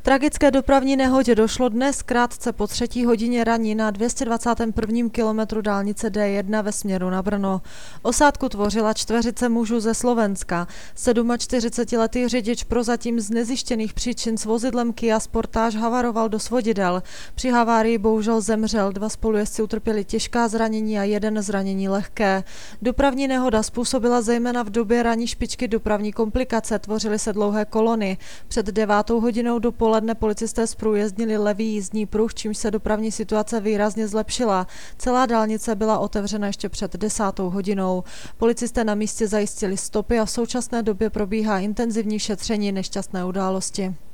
Tragické dopravní nehodě došlo dnes krátce po 3. hodině ranní na 221. kilometru dálnice D1 ve směru na Brno. Osádku tvořila čtveřice mužů ze Slovenska. 47letý řidič prozatím z nezjištěných příčin s vozidlem Kia Sportage havaroval do svodidel. Při havárii bohužel zemřel, 2 spolujezdci utrpěli těžká zranění a 1 zranění lehké. Dopravní nehoda způsobila zejména v době ranní špičky dopravní komplikace, tvořily se dlouhé kolony. Před 9. hodinou dopoledne policisté zprůjezdnili levý jízdní pruh, čímž se dopravní situace výrazně zlepšila. Celá dálnice byla otevřena ještě před 10. hodinou. Policisté na místě zajistili stopy a v současné době probíhá intenzivní šetření nešťastné události.